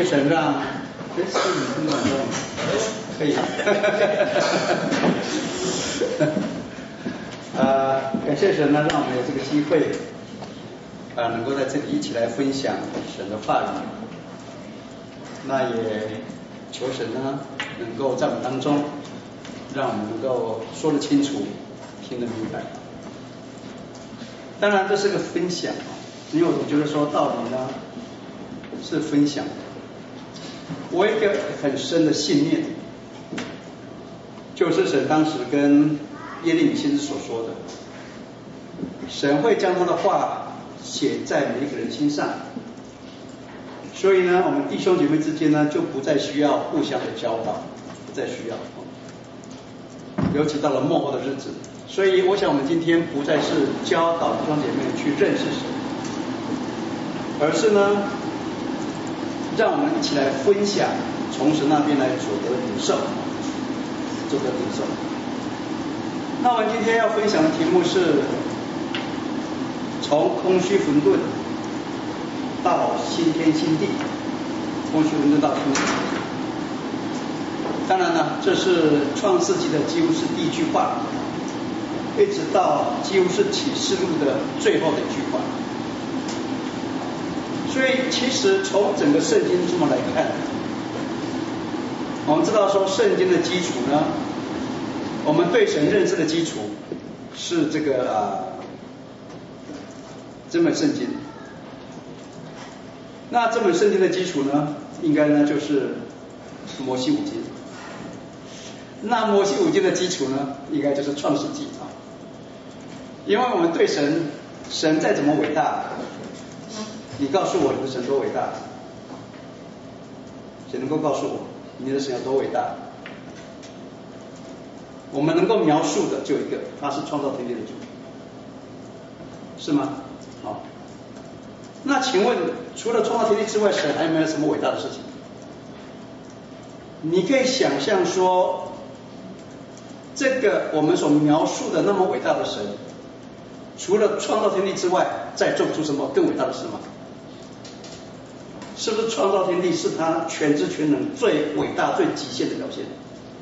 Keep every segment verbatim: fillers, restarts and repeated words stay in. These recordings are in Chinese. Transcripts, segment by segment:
谢神让，哎，是你听完了吗？可以。呃，感谢神呢，让我们有这个机会，啊、呃，能够在这里一起来分享神的话语。那也求神呢，能够在我们当中，让我们能够说得清楚，听得明白。当然，这是个分享啊，因为我觉得说道理呢是分享。我有一个很深的信念，就是神当时跟耶利米先知所说的，神会将他的话写在每一个人心上。所以呢，我们弟兄姐妹之间呢，就不再需要互相的教导，不再需要。尤其到了末后的日子，所以我想我们今天不再是教导弟兄姐妹去认识神，而是呢，让我们一起来分享从神那边来所得领受，所得领受。那我们今天要分享的题目是从空虚混沌到新天新地，空虚混沌到新天新地。当然呢，这是创世纪的几乎是第一句话，一直到几乎是启示录的最后的一句话。所以其实从整个圣经这么来看，我们知道说圣经的基础呢，我们对神认识的基础是这个啊这本圣经。那这本圣经的基础呢，应该呢就是摩西五经。那摩西五经的基础呢，应该就是创世纪啊。因为我们对神，神再怎么伟大，你告诉我你的神多伟大？谁能够告诉我你的神有多伟大？我们能够描述的就一个，他是创造天地的主，是吗？好，那请问除了创造天地之外，神还有没有什么伟大的事情？你可以想象说，这个我们所描述的那么伟大的神，除了创造天地之外，再做出什么更伟大的事吗？是不是创造天地是他全知全能最伟大最极限的表现？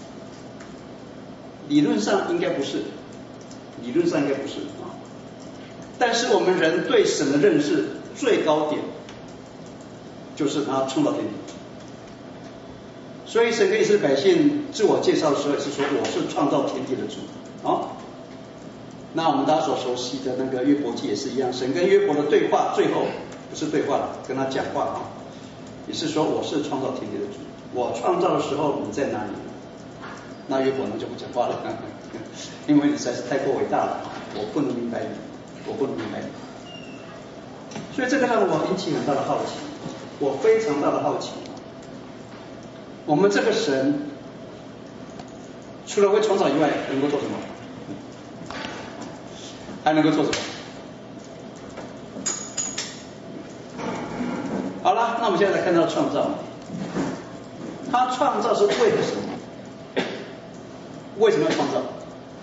理论上应该不是，理论上应该不是啊。但是我们人对神的认识最高点，就是他创造天地。所以神跟以色列百姓自我介绍的时候也是说，我是创造天地的主啊。那我们大家所熟悉的那个约伯记也是一样，神跟约伯的对话最后不是对话了，跟他讲话啊，也是说我是创造天地的主，我创造的时候你在哪里？那约伯呢就不讲话了，因为你实在是太过伟大了，我不能明白你，我不能明白你。所以这个让我引起很大的好奇，我非常大的好奇。我们这个神除了会创造以外，能够做什么？还能够做什么？好了，那我们现在来看到创造。他创造是为了什么？为什么要创造？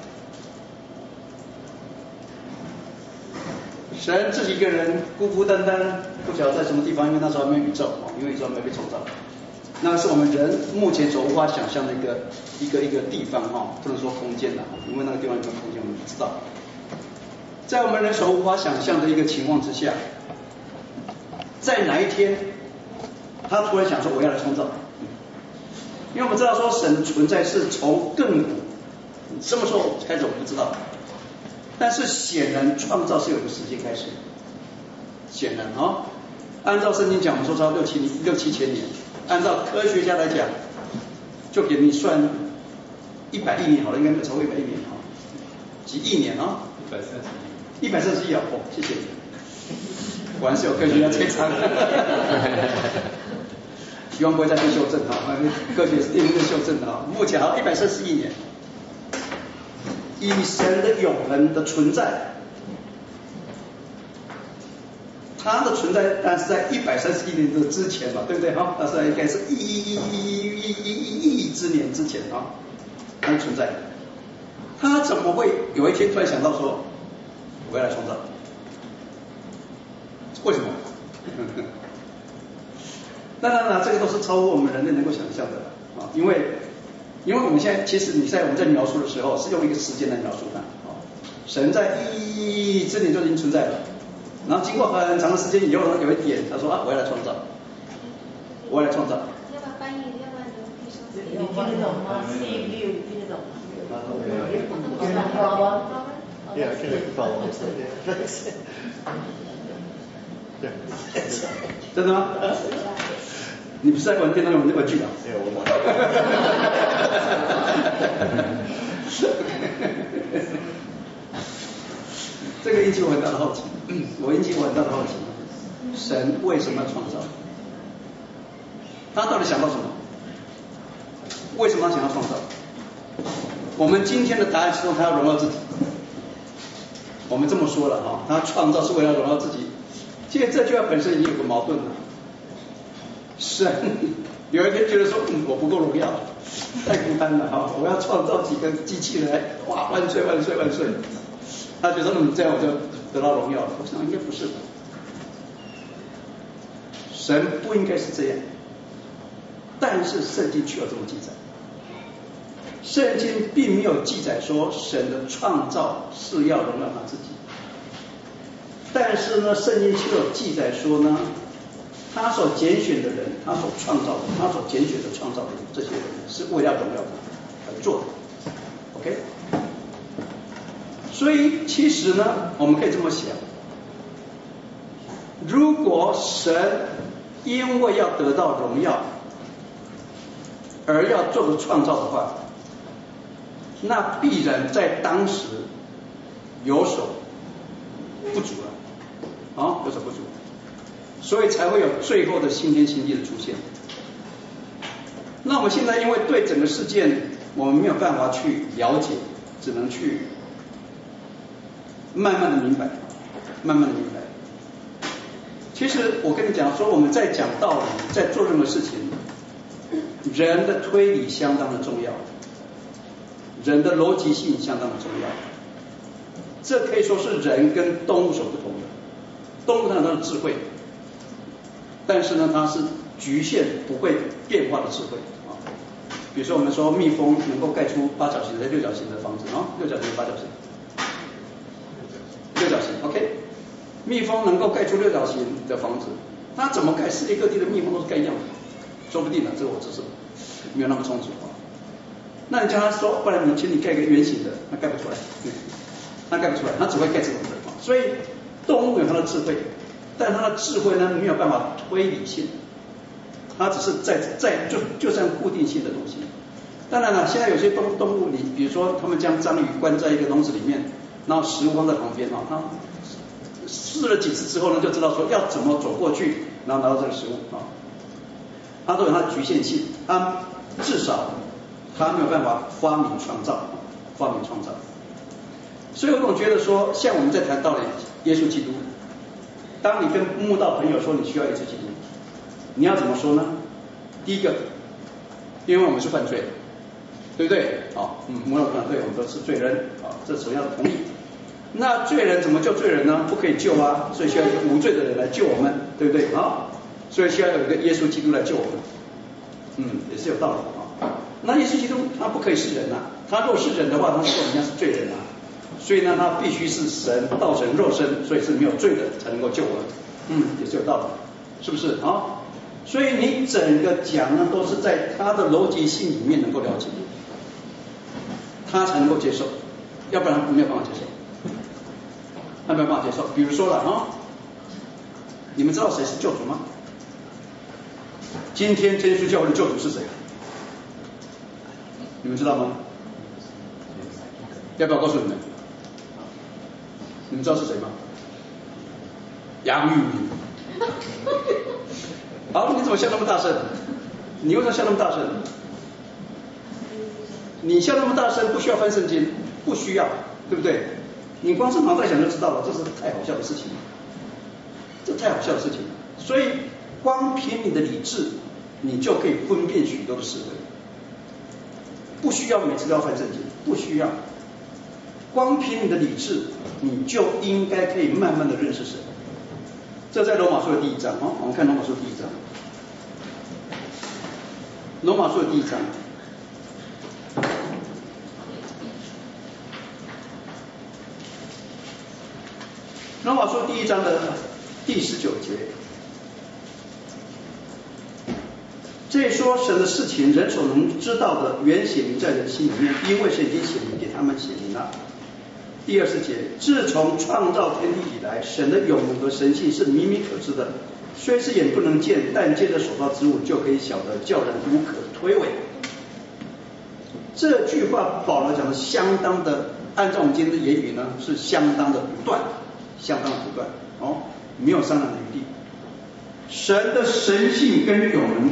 神自己一个人孤孤单单，不晓得在什么地方，因为那时候还没有宇宙，因为宇宙还没被创造。那是我们人目前所无法想象的一个一个一个地方哈，不能说空间了，因为那个地方有没有空间我们不知道。在我们人所无法想象的一个情况之下，在哪一天，他突然想说我要来创造，因为我们知道说神存在是从亘古，什么时候开始我们不知道，但是显然创造是有个时间开始，显然啊，按照圣经讲，我们说超六七六七千年。按照科学家来讲，就给你算一百亿年好了，应该没有超过一百亿年啊，几亿年啊？一百三十亿。一百三十亿啊！哦，谢谢。果然是有科学家在场。希望不会再被修正啊，科学是一定会修正的啊。目前好一百三十亿年，以神的永恒的存在。它的存在，但是在一百三十亿年的之前嘛，对不对哈？那是应该是亿亿亿亿亿亿亿亿之年之前啊，它存在。他怎么会有一天突然想到说，我要来创造？为什么？ 当然了，这个都是超乎我们人类能够想象的啊，因为因为我们现在其实你在我们在描述的时候是用一个时间来描述它啊，神在一之年就已经存在了，然后经过很长的时间以后呢，有一点他说啊，我要来创造，我要来创造。 要不要翻译？要不然就可以说。 你听得懂吗 ？C view 你听得懂吗 ？Yeah, I can follow. Yeah. 真的吗？你不是在玩电脑玩玩具啊？ 没有，我玩。 这个引起我很大的好奇，我引起我很大的好奇，神为什么要创造？他到底想到什么？为什么他想要创造？我们今天的答案是说他要荣耀自己。我们这么说了哈，他创造是为了荣耀自己。其实这句话本身已经有个矛盾了。神有一天觉得说，嗯，我不够荣耀，太孤单了哈，我要创造几个机器人来，哇，万岁万岁万岁！他觉得嗯，这样我就得到荣耀了。我想应该不是的，神不应该是这样。但是圣经却有这么记载，圣经并没有记载说神的创造是要荣耀他自己。但是呢，圣经却有记载说呢，他所拣选的人，他所创造的，他所拣选的创造的这些人，是为了荣耀他而做的。OK， 所以其实呢，我们可以这么想：如果神因为要得到荣耀而要做个创造的话，那必然在当时有所不足了，啊，有所不足，所以才会有最后的新天新地的出现。那我们现在因为对整个事件我们没有办法去了解，只能去慢慢的明白，慢慢的明白。其实我跟你讲说，我们在讲道理，在做任何事情，人的推理相当的重要，人的逻辑性相当的重要。这可以说是人跟动物所不同的。动物它有它的智慧，但是呢，它是局限不会变化的智慧啊。比如说我们说蜜蜂能够盖出八角形的、六角形的房子啊，六角形、八角形，六角形 ，OK。蜜蜂能够盖出六角形的房子，它怎么盖？世界各地的蜜蜂都是盖一样的，说不定呢，这个我知识没有那么充足啊。那你叫他说，不然你请你盖个圆形的，那盖不出来，对，那盖不出来，他只会盖这种的。所以动物有它的智慧，但它的智慧呢没有办法推理性，它只是在在就就像固定性的东西。当然了，现在有些动动物，你比如说他们将章鱼关在一个笼子里面，然后食物放在旁边啊，它试了几次之后呢，就知道说要怎么走过去，然后拿到这个食物啊，它都有它的局限性，它至少它没有办法发明创造，发明创造。所以我总觉得说，像我们在谈道理，耶稣基督，当你跟慕道朋友说你需要耶稣基督，你要怎么说呢？第一个，因为我们是犯罪的，对不对？啊，嗯，慕道朋友对我们都是罪人啊，这首先要同意。那罪人怎么救罪人呢？不可以救啊，所以需要一个无罪的人来救我们，对不对啊？所以需要有一个耶稣基督来救我们，嗯，也是有道理的啊。那耶稣基督他不可以是人啊，他若是人的话，他说人家是罪人啊，所以呢，他必须是神道成肉身，所以是没有罪的才能够救我们，嗯，也是有道理，是不是啊？所以你整个讲呢，都是在他的逻辑性里面能够了解，他才能够接受，要不然没有办法接受。他没有办法接受。比如说了啊，你们知道谁是救主吗？今天天主教会的救主是谁？你们知道吗？要不要告诉你们？你们知道是谁吗？杨玉明。好，你怎么笑那么大声？你为什么笑那么大声？你笑那么大声，不需要翻圣经，不需要，对不对？你光是脑袋想就知道了，这是太好笑的事情，这太好笑的事情。所以光凭你的理智，你就可以分辨许多的是非，不需要每次都要翻圣经，不需要。光凭你的理智，你就应该可以慢慢的认识神。这在罗马书的第一章啊，我们看罗马书第一章。 罗马书的第一章。罗马书第一章的第十九节，这里说神的事情，人所能知道的，原显明在人心里面，因为神已经显明给他们显明了。第二十节，自从创造天地以来，神的永能和神性是明明可知的，虽是眼不能见，但借着所造之物就可以晓得，叫人无可推诿。这句话保罗讲的相当的，按照我们今天的言语呢，是相当的不断，相当的不断哦，没有商量的余地。神的神性跟永能，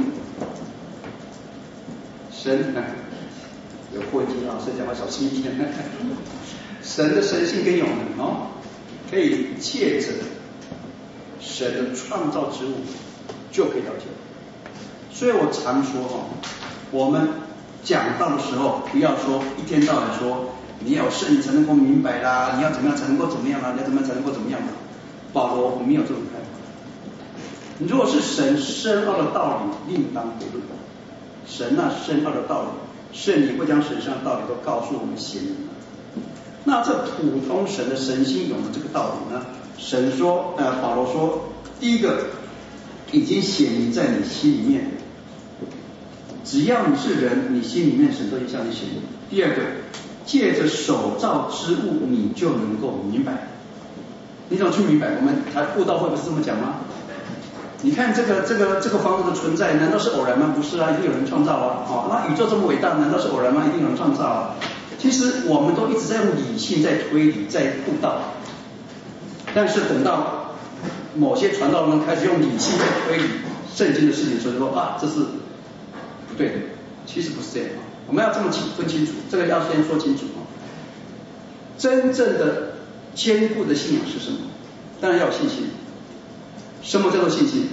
神有破音啊，所以讲话小心一点。神的神性跟永能哦，可以借着神的创造之物就可以了解。所以我常说哈、哦，我们讲道的时候，不要说一天到晚说你要有圣灵才能够明白啦，你要怎么样才能够怎么样啦，你要怎么样才能够怎么样啦。保罗我没有这种看法。你如果是神深奥的道理，另当别论。神那深奥的道理，圣灵会将神圣的道理都告诉我们显明了。那这普通神的神性永的这个道理呢？神说，呃，保罗说，第一个已经显明在你心里面，只要你是人，你心里面神都已经向你显明。第二个，借着手造之物，你就能够明白。你怎么去明白？我们台布道会不是这么讲吗？你看这个这个这个房子的存在，难道是偶然吗？不是啊，一定有人创造啊。哦，那宇宙这么伟大，难道是偶然吗？一定有人创造啊。其实我们都一直在用理性在推理，在布道，但是等到某些传道人开始用理性在推理圣经的事情，所以说啊，这是不对的。其实不是这样，我们要这么分清楚，这个要先说清楚啊。真正的坚固的信仰是什么？当然要有信心。什么叫做信心？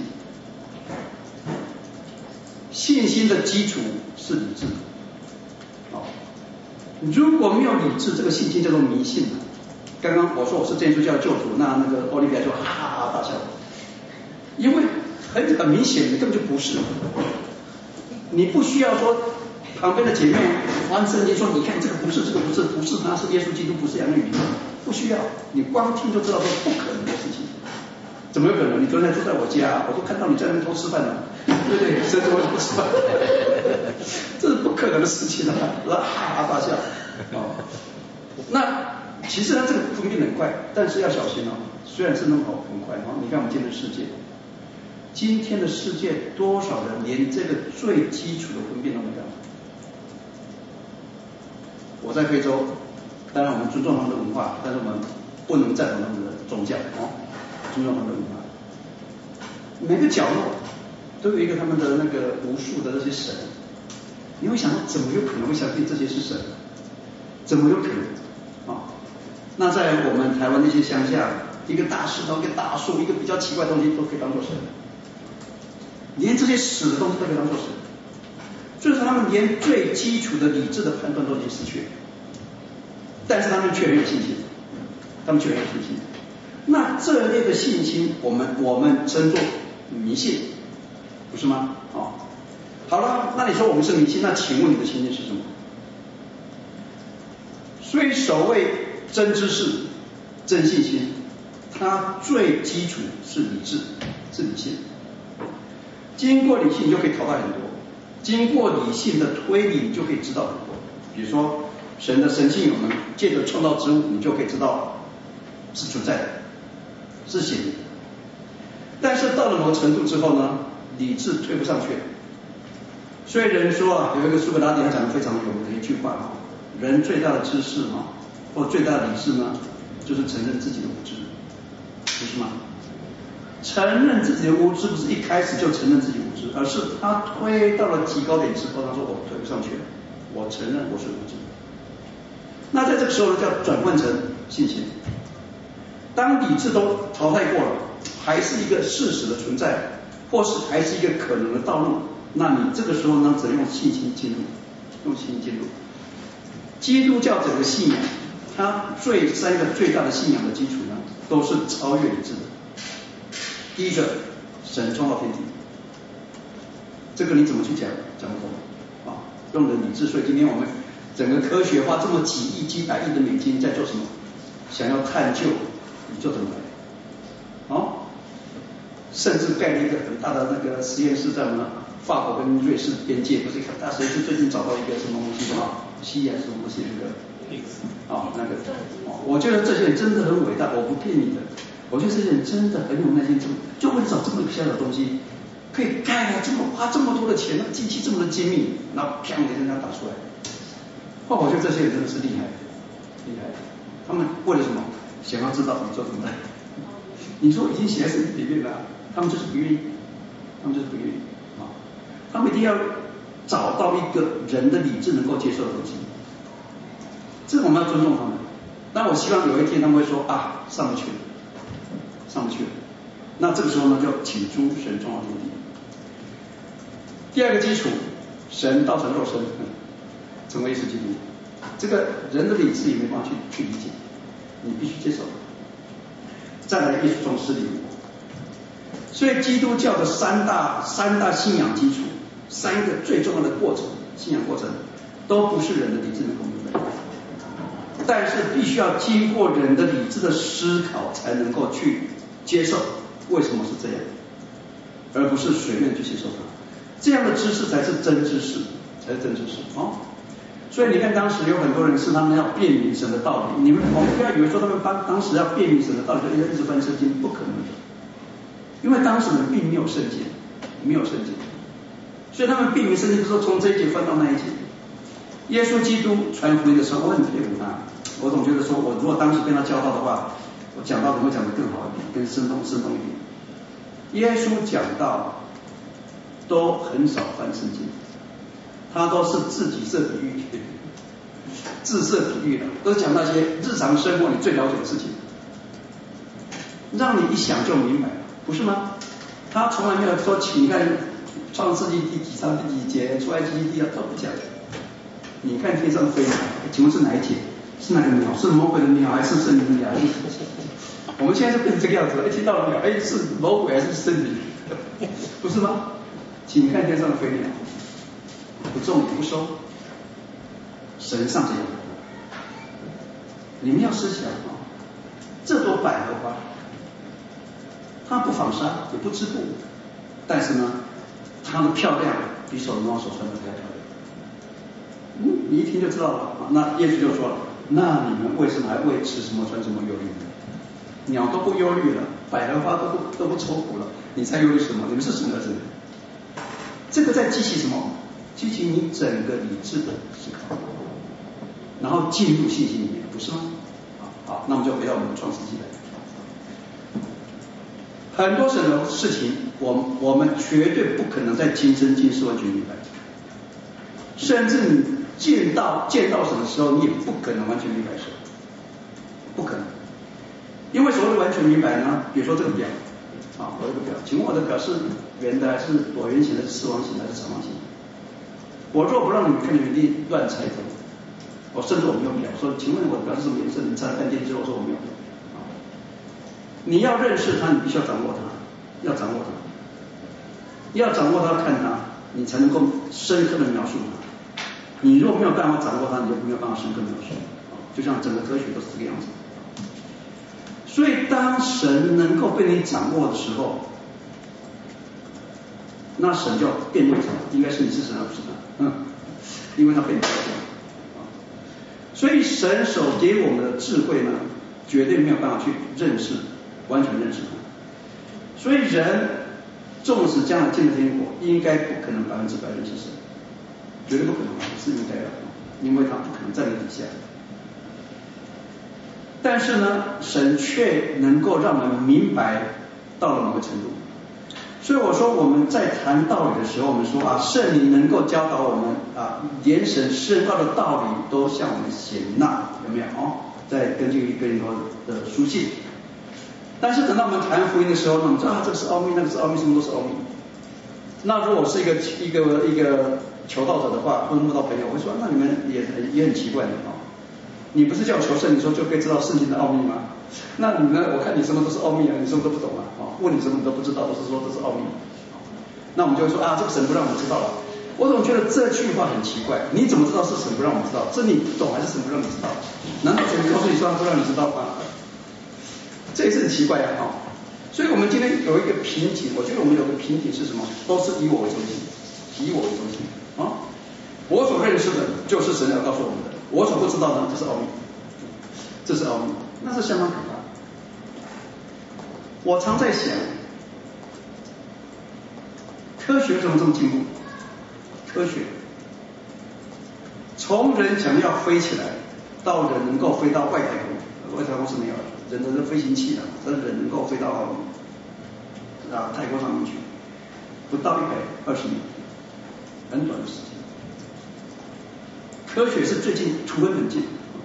信心的基础是理智。好，如果没有理智，这个信心叫做迷信。刚刚我说我是真耶稣教的救主，那那个奥利比亚就哈哈大笑，因为很很明显，你根本就不是。你不需要说旁边的姐妹翻圣经说，你看这个不是，这个不是，不是他是耶稣基督，不是杨玉明，不需要，你光听就知道说不可能的事情。怎么有可能？你昨天住在我家，我都看到你在那边偷吃饭了，对不对？谁怎么偷吃饭？这是不可能的事情啊！哈哈大笑。哦，那其实呢，这个分辨很快，但是要小心哦。虽然是那么好很快哦，你看我们今天的世界，今天的世界多少人连这个最基础的分辨都没有？我在非洲，当然我们尊重他们的文化，但是我们不能赞同他们的宗教哦。尊重他们的文化，每个角落都有一个他们的那个无数的这些神，你会想到怎么有可能会相信这些是神？怎么有可能啊、哦？那在我们台湾那些乡下，一个大石头、一个大树、一个比较奇怪的东西都可以当做神，连这些死的东西都可以当做神，就是他们连最基础的理智的判断都已经失去了，但是他们却很有信心，他们却很有信心。那这类的信心，我们我们称作迷信，不是吗？哦，好了，那你说我们是迷信，那请问你的信心是什么？所以所谓真知识、真信心，它最基础是理智，是理性。经过理性，你就可以淘汰很多；经过理性的推理，你就可以知道很多。比如说，神的神性有能，借着创造之物，你就可以知道是存在的。是显明，但是到了某个程度之后呢，理智推不上去了。所以人说啊，有一个苏格拉底他讲的非常有名的一句话啊，人最大的知识啊，或最大的理智呢，就是承认自己的无知，不是吗？承认自己的无知不是一开始就承认自己无知，而是他推到了极高点之后，他说我推不上去了，我承认我是无知。那在这个时候呢，叫转换成信心。当理智都淘汰过了，还是一个事实的存在，或是还是一个可能的道路，那你这个时候呢，只能用信心进入，用信心进入。基督教整个信仰，它最三个最大的信仰的基础呢，都是超越理智的。第一个，神创造天地； 这个你怎么去讲讲不通啊？用的理智，所以今天我们整个科学花这么几亿、几百亿的美金在做什么？想要探究宇宙怎么来？哦，甚至盖了一个很大的那个实验室在我们法国跟瑞士边界，不是很大实验室，最近找到一个什么东西啊？西还是什么东西那个？啊，那个，我觉得这些人真的很伟大，我不骗你的。我觉得这些人真的很有耐心，就为了找这么小的东西，可以盖了这么花这么多的钱，那机器这么的精密，然后啪的一声打出来。哇，我觉得这些人真的是厉害，厉害。他们为了什么？想要知道宇宙怎么来。你说已经写在圣经里面了，他们就是不愿意，他们就是不愿意啊。他们一定要找到一个人的理智能够接受的东西。这个我们要尊重他们，但我希望有一天他们会说啊，上不去了，上不去了。那这个时候呢，就请诸神重要天地。第二个基础，神道成肉身，成为耶稣基督。这个人的理智也没办法去去理解，你必须接受。再来，耶稣从死里复活。所以基督教的三大三大信仰基础，三个最重要的过程，信仰过程，都不是人的理智能够明白。但是必须要经过人的理智的思考才能够去接受为什么是这样，而不是随便去接受它。这样的知识才是真知识，才是真知识哦。所以你看当时有很多人是他们要辨明神的道理，你们我们不要以为说他们当当时要辨明神的道理就一直翻圣经，不可能的，因为当时人并没有圣经，没有圣经，所以他们辨明圣经的时候从这一节翻到那一节。耶稣基督传福音的时候，我很佩服他。我总觉得说，我如果当时跟他教导的话，我讲道怎么会讲得更好一点，更生动生动一点。耶稣讲道都很少翻圣经，他都是自己设比喻，自设比喻的，都讲那些日常生活你最了解的事情，让你一想就明白，不是吗？他从来没有说，你看创世纪第几章第几节，出埃及记第二都不讲。你看天上飞鸟，请问是哪一节？是哪个鸟？是魔鬼的鸟还是圣灵的鸟？我们现在就变成这个样子了，一听到鸟，哎，是魔鬼还是圣灵？不是吗？请看天上的飞鸟，不种也不收，神上这样。你们要思想啊，这朵百合花，它不纺纱，也不织布，但是呢，它的漂亮比所罗门王所穿的还要漂亮。嗯，你一听就知道了。那耶稣就说了，那你们为什么还为吃什么穿什么忧虑呢？鸟都不忧虑了，百合花都不都不愁苦了，你才忧虑什么？你们是神的儿子。这个在激起什么？激起你整个理智的思考，然后进入信心里面，不是吗？好，那我们就回到我们的创世纪来。很多神的事情，我我们绝对不可能在今生今世完全明白，甚至你见到见到神的时候，你也不可能完全明白神，不可能。因为所谓的完全明白呢，比如说这个表啊，我这个表，请问我的表是圆的还是椭圆形的，还是四方形的，还是长方形？我若不让你们看，你们一定乱猜的。我甚至我没有表，说请问我的表是什么颜色？你猜了半天之后说我没有表。啊，你要认识它，你必须要掌握它，要掌握它，要掌握它，看它，你才能够深刻的描述它。你如果没有办法掌握它，你就没有办法深刻描述。就像整个科学都是这个样子。所以当神能够被你掌握的时候，那神就变为神，应该是你是神而不是他，嗯，因为他被你掌握。所以神所给我们的智慧呢，绝对没有办法去认识，完全认识他。所以人纵使将来进了天国，应该不可能百分之百认识神，绝对不可能，是应该的，因为他不可能在你底下。但是呢，神却能够让我们明白到了某个程度。所以我说我们在谈道理的时候，我们说啊，圣灵能够教导我们啊，连神深奥的道理都向我们显纳，有没有？哦，在根据哥林多的书信。但是等到我们谈福音的时候呢，我们说啊，这个是奥秘，那个是奥秘，什么都是奥秘。那如果是一个一个一个求道者的话，或者慕道朋友，我会说，那你们也也很奇怪的啊。你不是叫我求圣，你说就可以知道圣经的奥秘吗？那你呢？我看你什么都是奥秘啊，你什么都不懂啊！哦，问你什么你都不知道，都是说这是奥秘。 那我们就会说啊，这个神不让我们知道了。我总觉得这句话很奇怪，你怎么知道是神不让我们知道？是你不懂还是神不让你知道？难道神告诉你说他不让你知道吗？这也是很奇怪啊！哦，所以我们今天有一个瓶颈，我觉得我们有个瓶颈是什么？都是以我为中心，以我为中心啊！我所认识的就是神要告诉我们的，我所不知道的这是奥秘，这是奥秘，那是相当可怕。我常在想，科学怎么这么进步？科学从人想要飞起来，到人能够飞到外太空，外太空是没有人的飞行器的，但是人能够飞到啊太空上面去，不到一百二十年，很短的时间。科学是最近突飞猛进，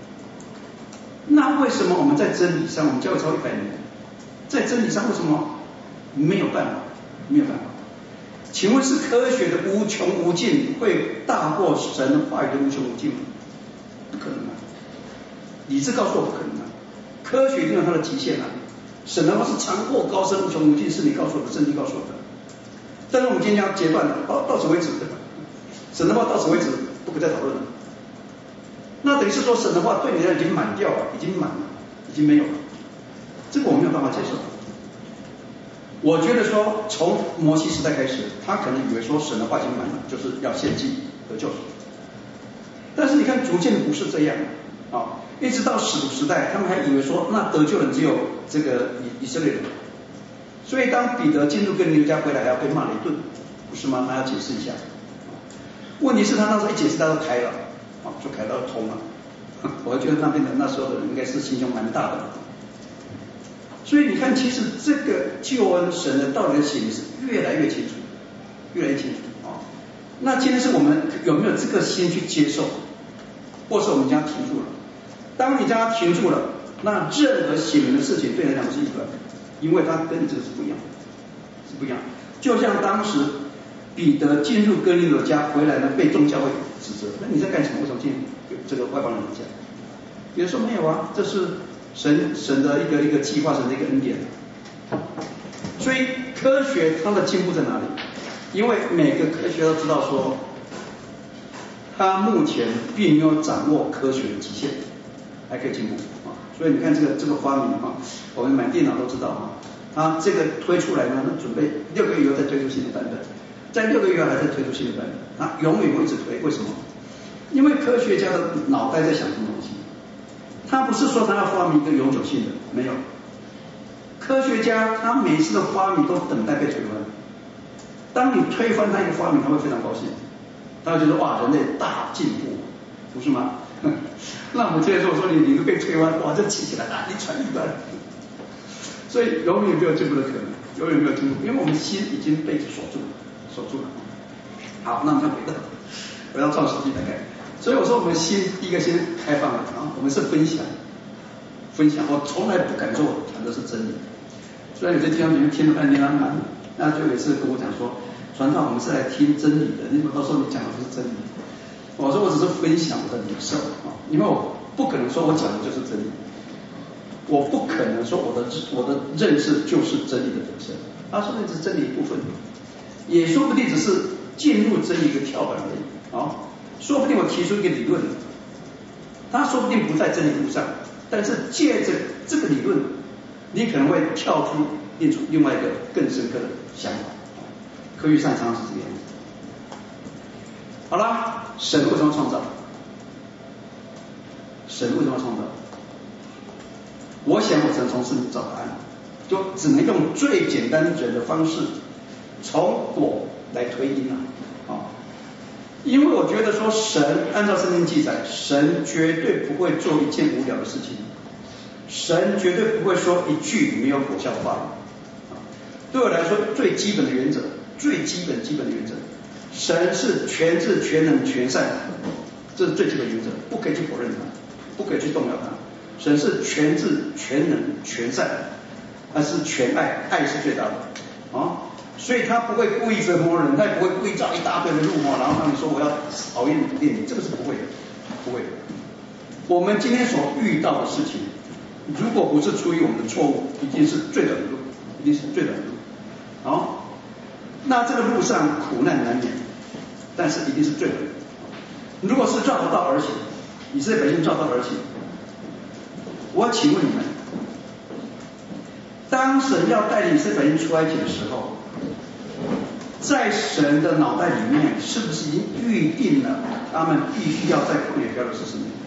那为什么我们在真理上，我们教会超一百年，在真理上为什么没有办法？没有办法。请问是科学的无穷无尽会大过神的话语的无穷无尽吗？不可能啊！理智告诉我不可能啊！科学一定有它的极限啊！神的话是长阔高深无穷无尽，是你告诉我的，圣经告诉我的。但是我们今天要截断了，到到此为止，神的话到此为止，不可再讨论了。那等于是说神的话对你来讲已经满掉了，已经满了，已经没有了。这个我没有办法接受。我觉得说，从摩西时代开始，他可能以为说神的话已经满了，就是要献祭和救赎。但是你看，逐渐不是这样啊，一直到使徒时代，他们还以为说，那得救人只有这个以以色列人。所以当彼得进入哥尼流家回来，还要被骂了一顿，不是吗？他要解释一下。问题是，他那时候一解释，他就开了，啊，就开到通了。我觉得那边的那时候的人应该是心胸蛮大的。所以你看，其实这个救恩神的道理的显明是越来越清楚，越来越清楚啊。那今天是我们有没有这个心去接受，或是我们将它停住了？当你将它停住了，那任何显明的事情对你来讲是异端，因为它跟你这个是不一样，是不一样。就像当时彼得进入哥尼流家回来呢，被众教会指责，那你在干什么？为什么进这个外邦人的家？有人说没有啊，这是神神的一个一个计划，神的一个恩典。所以科学它的进步在哪里？因为每个科学都知道说，它目前并没有掌握科学的极限，还可以进步啊。所以你看这个这个发明啊，我们买电脑都知道啊，它这个推出来呢，它准备六个月以后再推出新的版本，在六个月后还在推出新的版本，它永远会一直推。为什么？因为科学家的脑袋在想什么东西？他不是说他要发明一个永久性的，没有。科学家他每一次的发明都等待被推翻。当你推翻他一个发明，他会非常高兴，他会觉得哇，人类大进步，不是吗？那我们接着说，我说你你被推翻，哇，这起起来啊，你传一段。所以永远没有进步的可能，永远没有进步，因为我们心已经被锁住了，锁住了。好，那我们再回到回到创世纪来看。所以我说我们心第一个先开放了啊，我们是分享，分享。我从来不敢说我谈的是真理，虽然有些地方你们听了半天啊，那就有一次跟我讲说，传道我们是来听真理的，你怎么到时候你讲的不是真理？我说我只是分享我的领受啊，因为我不可能说我讲的就是真理，我不可能说我的我的认识就是真理的本身，他说那只是真理一部分，也说不定只是进入真理的跳板而已啊。说不定我提出一个理论，他说不定不在真理路上，但是借着这个理论，你可能会跳出另出另外一个更深刻的想法。科学上常常是这个样子。好了，神为什么创造？神为什么创造？我想我只能从圣经找答案，就只能用最简单人的方式，从果来推因了啊。因为我觉得说神按照圣经记载，神绝对不会做一件无聊的事情，神绝对不会说一句没有果效的话语。对我来说，最基本的原则，最基本基本的原则，神是全智全能全善，这是最基本原则，不可以去否认它，不可以去动摇它。神是全智全能全善，他是全爱，爱是最大的啊。所以他不会故意折磨人，他也不会故意造一大堆的路嘛，然后让你说我要讨厌你练你，这个是不会的，不会的。我们今天所遇到的事情，如果不是出于我们的错误，一定是最短的路，一定是最短的路。好， 那这个路上苦难难免，但是一定是罪人。如果是抓不到而行，以色列百姓抓不到而行，我要请问你们，当神要带领以色列百姓出埃及的时候，在神的脑袋里面是不是已经预定了他们必须要在旷野漂流四十年？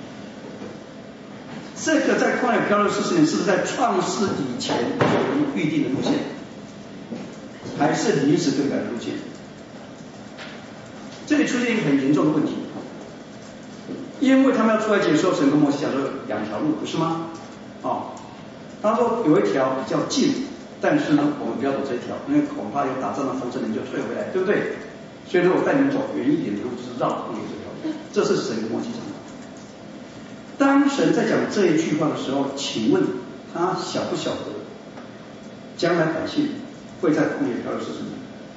这个在旷野漂流四十年是不是在创世以前就已经预定的路线，还是临时更改的路线？这里出现一个很严重的问题，因为他们要出埃及的时候，神跟摩西讲说两条路，不是吗？哦，他说有一条比较近，但是呢，我们不要走这一条，因为恐怕有打仗的风声，你就退回来，对不对？所以呢，我带你们走远一点的路，就是绕旷野这条路。这是神跟摩西讲的。当神在讲这一句话的时候，请问他晓不晓得将来百姓会在旷野漂流四十年？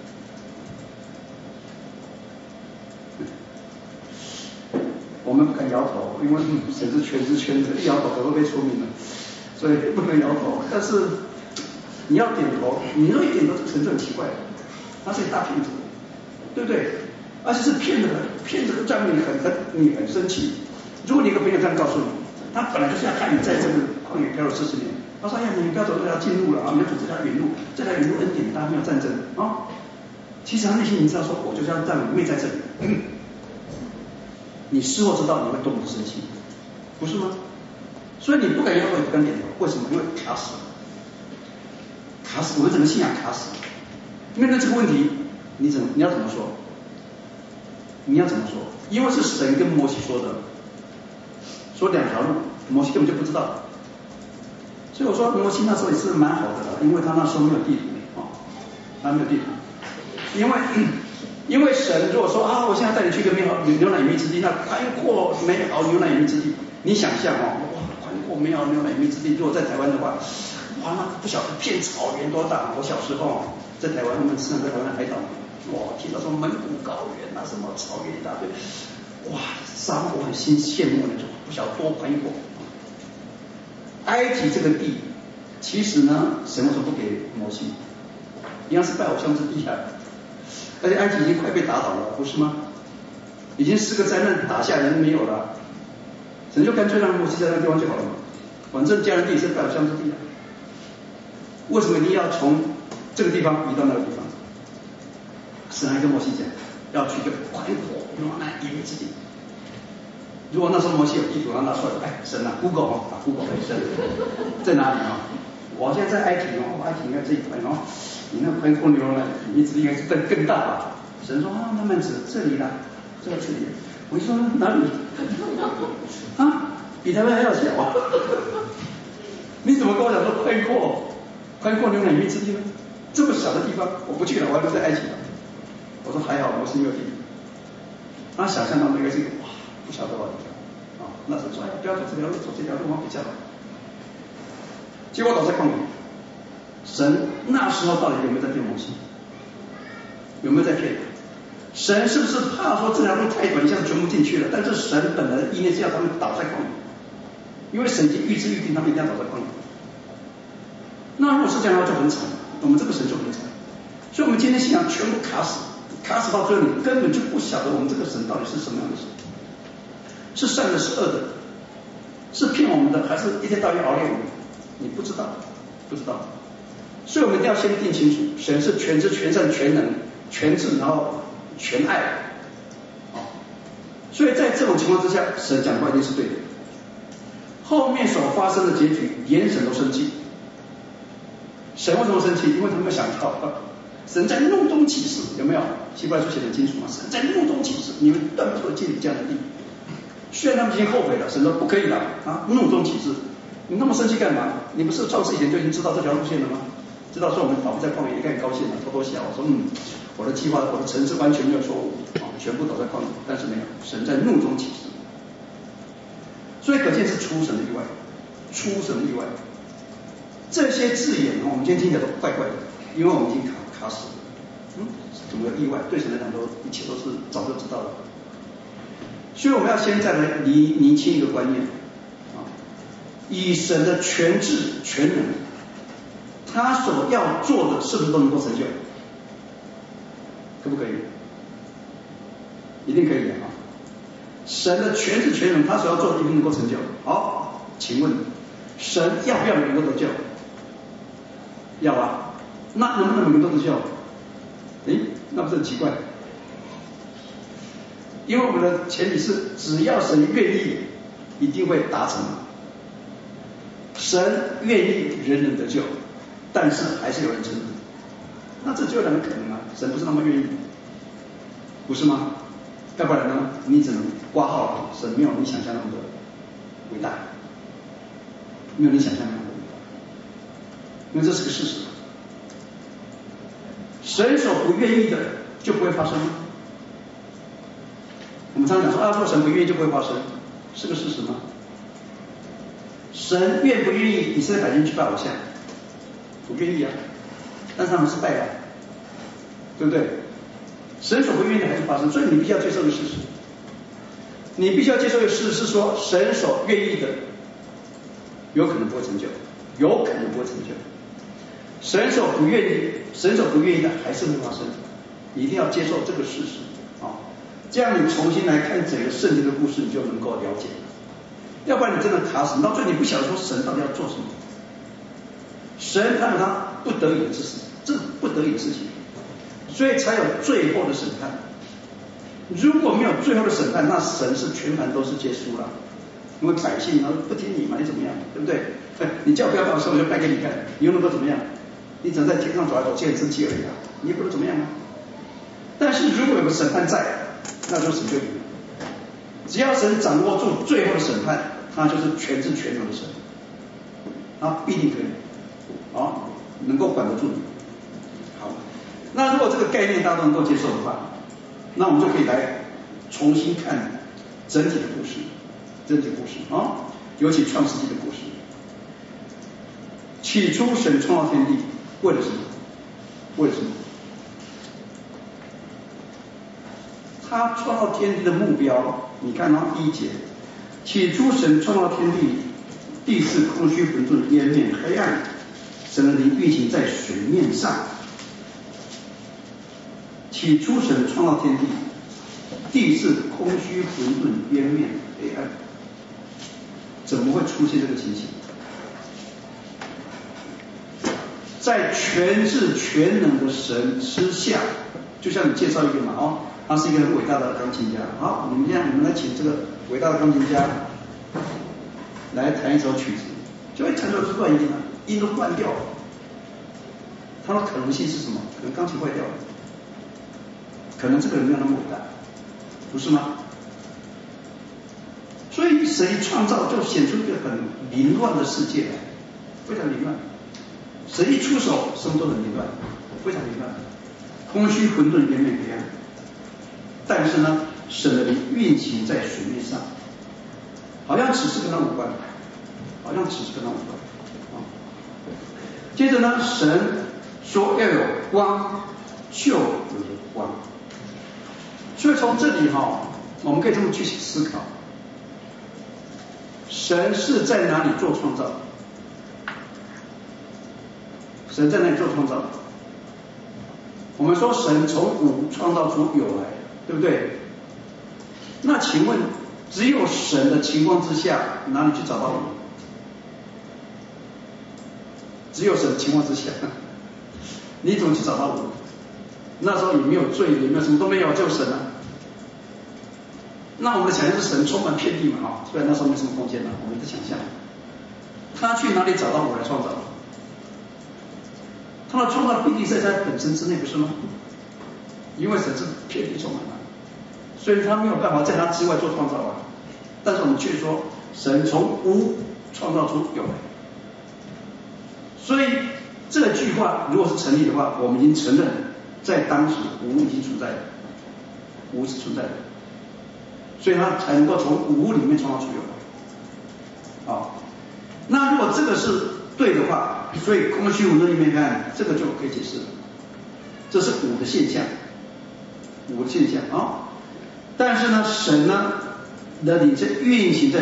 我们不敢摇头，因为神是全知全能，一摇头可能会被出名了，所以不能摇头。但是你要点头，你若一点头，这个神就很奇怪了，他是一大骗子，对不对？而且是骗子，骗子让你很很你很生气。如果你一个朋友这样告诉你，他本来就是要看你在这个旷野漂流四十年，他说：“哎呀，你不要走这条近路了啊，你要走这条远路，这条远路恩典大，没有战争啊。哦”其实他内心你知道说，我就是要让你灭在这里。嗯你事后知道你会多么生气，不是吗？所以你不敢摇头也不敢点头，为什么？因为卡死了，卡死，我们整个信仰卡死了。面对这个问题，你怎么你要怎么说？你要怎么说？因为是神跟摩西说的，说两条路，摩西根本就不知道。所以我说摩西那时候也是蛮好的啦，因为他那时候没有地图啊，他没有地图，因为。因为神如果说啊，我现在带你去一个美好牛奶与蜜之地，那宽阔美好牛奶与蜜之地，你想象哦，哇，宽阔美好牛奶与蜜之地，如果在台湾的话，哇，那不晓得片草原多大。我小时候在台湾，我们经常在台湾海岛，哇，听到说蒙古高原啊，什么草原一大堆，哇，沙漠我很心羡慕那种，不晓得多宽阔。埃及这个地，其实呢，神为什么不给摩西？一样是拜偶像之地啊。而且埃及已经快被打倒了，不是吗？已经四个灾难打下来没有了，神就干脆让摩西在那个地方就好了嘛，反正迦南地是拜偶像之地啊。为什么一定要从这个地方移到那个地方？神还跟摩西讲，要去一个宽阔牛奶与蜜之地。如果那时候摩西有地图，让他拿出来，哎，神啊 ，Google 哦，打 Google 的神在哪里啊？我现在在埃及哦，埃及应该这一块哦。你那宽阔牛奶蜜之地应该是更更大吧？神说啊，慢慢指这里啦，这个这里。我一说哪里？啊，比台湾还要小啊！你怎么跟我讲说宽阔宽阔牛奶蜜之地呢？这么小的地方，我不去了，我还留在埃及了。我说还好，我是没有地。他想象当中应该是一个哇，不晓得多少地方啊。那神说哎，不要走这条路，走这条路比较好。结果倒在旷野。神那时候到底有没有在骗摩西？有没有在骗？神是不是怕说这条路太短，一下子全部进去了？但是神本来的意念是要他们倒在旷野，因为神已经预知预定他们一定要倒在旷野。那如果是这样的话就很惨，我们这个神就很惨。所以我们今天信仰全部卡死，卡死到最后你根本就不晓得我们这个神到底是什么样的神，是善的，是恶的，是骗我们的，还是一天到晚熬练我们？你不知道，不知道。所以我们一定要先定清楚，神是全知全善全能全智，然后全爱啊。所以在这种情况之下，神讲的话一定是对的。后面所发生的结局，连神都生气。神为什么生气？因为他们想到神在怒中起誓，有没有？希伯来书写得很清楚嘛，神在怒中起誓，你们断不可进这样的地。虽然他们已经后悔了，神说不可以了啊，怒中起誓，你那么生气干嘛？你不是创世以前就已经知道这条路线了吗？知道说我们倒不在旷野，你该很高兴了，偷偷笑。我说嗯，我的计划，我的程式完全没有错误啊，全部倒在旷野，但是没有，神在怒中起誓。所以可见是出神的意外，出神的意外。这些字眼我们今天听起来都怪怪的，因为我们已经卡卡死了。嗯，怎么有意外？对神来讲都一切都是早就知道了。所以我们要先再来厘厘清一个观念啊，以神的全智全能。他所要做的是不是都能够成就？ 可不可以？一定可以的啊！神的全知全能，他所要做的一定能够成就。好，请问神要不要每个人都得救？要啊。那能不能每个人都得救？诶，那不是很奇怪？因为我们的前提是，只要神愿意，一定会达成。神愿意人人得救，但是还是有人争执。那这就有两个可能啊，神不是那么愿意，不是吗？要不然呢，你只能挂号了，神没有你想象那么的伟大，没有你想象那么的伟大，因为这是个事实。神所不愿意的就不会发生。我们常常讲说啊，如果神不愿意就不会发生，是个事实吗？神愿不愿意以色列百姓去拜偶像？不愿意啊，但是他们是拜的，对不对？神所不愿意的还是发生，所以你必须要接受的事实。你必须要接受的事实是说，神所愿意的有可能不会成就，有可能不会成就。神所不愿意，神所不愿意的还是会发生，你一定要接受这个事实啊！这样你重新来看整个圣经的故事，你就能够了解。要不然你真的卡死，你到最后你不晓得说神到底要做什么。神他有他不得已的事情，这不得已的事情，所以才有最后的审判。如果没有最后的审判，那神是全盘都是结束了，因为百姓他不听你嘛，你怎么样，对不对？你叫我不要拜的时候，我就拜给你看，你又能够怎么样？你只能在天上走来走去很生气而已啊，你也不能怎么样啊。但是如果有个审判在，那就神就赢了。只要神掌握住最后的审判，他就是全知全能的神，他必定可以啊，能够管得住你。好，那如果这个概念大家都能够接受的话，那我们就可以来重新看整体的故事，整体的故事啊，尤其创世纪的故事。起初神创造天地，为了什么？为了什么？他创造天地的目标，你看啊，第一节，起初神创造天地，地是空虚混沌，渊面黑暗，神的灵运行在水面上。起初神创造天地，地是空虚混沌，渊面黑暗，怎么会出现这个情形？在全智全能的神之下，就像你介绍一个嘛，哦，他是一个很伟大的钢琴家。好，你们这样，你们来请这个伟大的钢琴家来弹一首曲子，就会弹出是乱音了，音都乱掉了。它的可能性是什么？可能钢琴坏掉了，可能这个人没有那么伟大，不是吗？所以神一创造就显出一个很凌乱的世界来，非常凌乱。神一出手，什么都很凌乱，非常凌乱，空虚混沌，渊面黑暗。但是呢，神的灵运行在水面上，好像此事跟他无关，好像此事跟他无关。啊、接着呢，神说要有光，就有光。所以从这里哈、哦，我们可以这么去思考：神是在哪里做创造？神在那里做创造。我们说神从无创造出有来，对不对？那请问，只有神的情况之下，哪里去找到无？只有神的情况之下，你怎么去找到无？那时候也没有罪，也没有什么都没有，就神啊。那我们的想象是神充满遍地嘛，哈，虽然那时候没什么空间了，我们的想象，他去哪里找到我来创造？他的创造必定在他本身之内，不是吗？因为神是遍地充满了，所以他没有办法在他之外做创造啊。但是我们却说，神从无创造出有来。所以这句话如果是成立的话，我们已经承认，在当时无已经存在了，无是存在的，所以他才能够从无里面创造出有来。好，那如果这个是对的话，所以空虚混沌里面看，这个就可以解释了，这是无的现象，无的现象啊。但是呢，神呢的灵在运行在